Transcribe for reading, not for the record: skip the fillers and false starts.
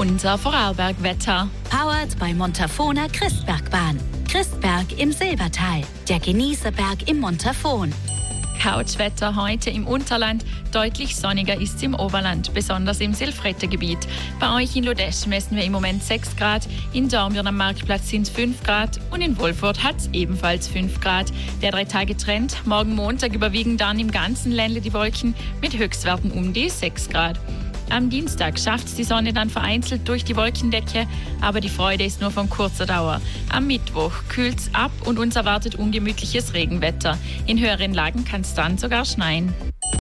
Unser Vorarlberg-Wetter. Powered bei Montafona Christbergbahn. Christberg im Silbertal, der Genießerberg im Montafon. Couchwetter heute im Unterland. Deutlich sonniger ist es im Oberland, besonders im Silfrettergebiet. Bei euch in Lodesch messen wir im Moment 6 Grad, in Dornbirn am Marktplatz sind es 5 Grad und in Wolfurt hat es ebenfalls 5 Grad. Der 3-Tage-Trend, morgen Montag überwiegen dann im ganzen Ländle die Wolken mit Höchstwerten um die 6 Grad. Am Dienstag schafft es die Sonne dann vereinzelt durch die Wolkendecke, aber die Freude ist nur von kurzer Dauer. Am Mittwoch kühlt es ab und uns erwartet ungemütliches Regenwetter. In höheren Lagen kann es dann sogar schneien.